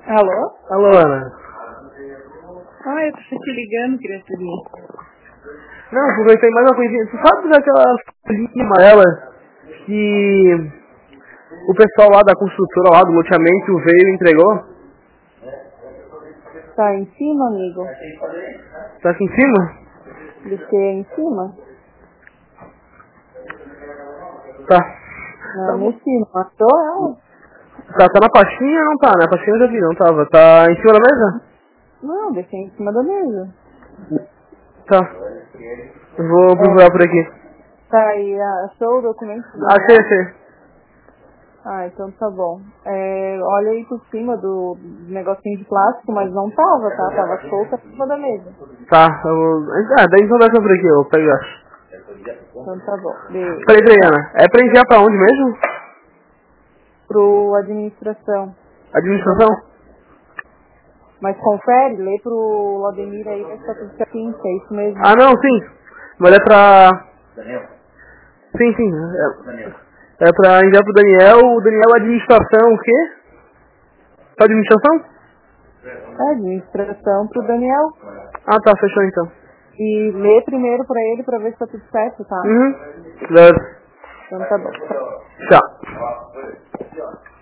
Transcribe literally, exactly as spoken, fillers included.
Alô? Alô, Ana. Ah, eu tô te ligando, criaturinha. Não, aproveitei mais uma coisinha. Tu sabe daquelas folhinhas amarelas que o pessoal lá da construtora, lá do loteamento, veio e entregou? Tá em cima, amigo? Tá aqui em cima? Deixei em cima? Tá. Não, Tá, em bom. cima. Matou ela? tá, tá na pastinha ou não tá? Na pastinha eu já vi, não tava. Tá em cima da mesa? Não, deixei em cima da mesa. Tá. Eu vou procurar por É, aqui. tá aí, achou o documento do Achei, Daniel? achei. Ah, então tá bom. É, olha aí por cima do negocinho de plástico, mas não tava, tá? Tava solta em cima da mesa. Tá, eu vou... Ah, daí então deixa por aqui, eu pego e acho. Então tá bom. Beijo. Peraí, peraí, Tchau. Ana. É pra enviar pra onde mesmo? Pro administração. Administração? Mas confere, lê pro Laudemir aí, vai estar tudo certinho, que é isso mesmo. Ah, não, sim. Mas é pra... Sim, sim. É, é pra enviar pro Daniel. O Daniel administração o quê? Pra administração? É, administração pro Daniel. Ah, tá, fechou então. E lê primeiro pra ele pra ver se tá tudo certo, tá? Uhum. Beleza. Então tá bom. Tchau.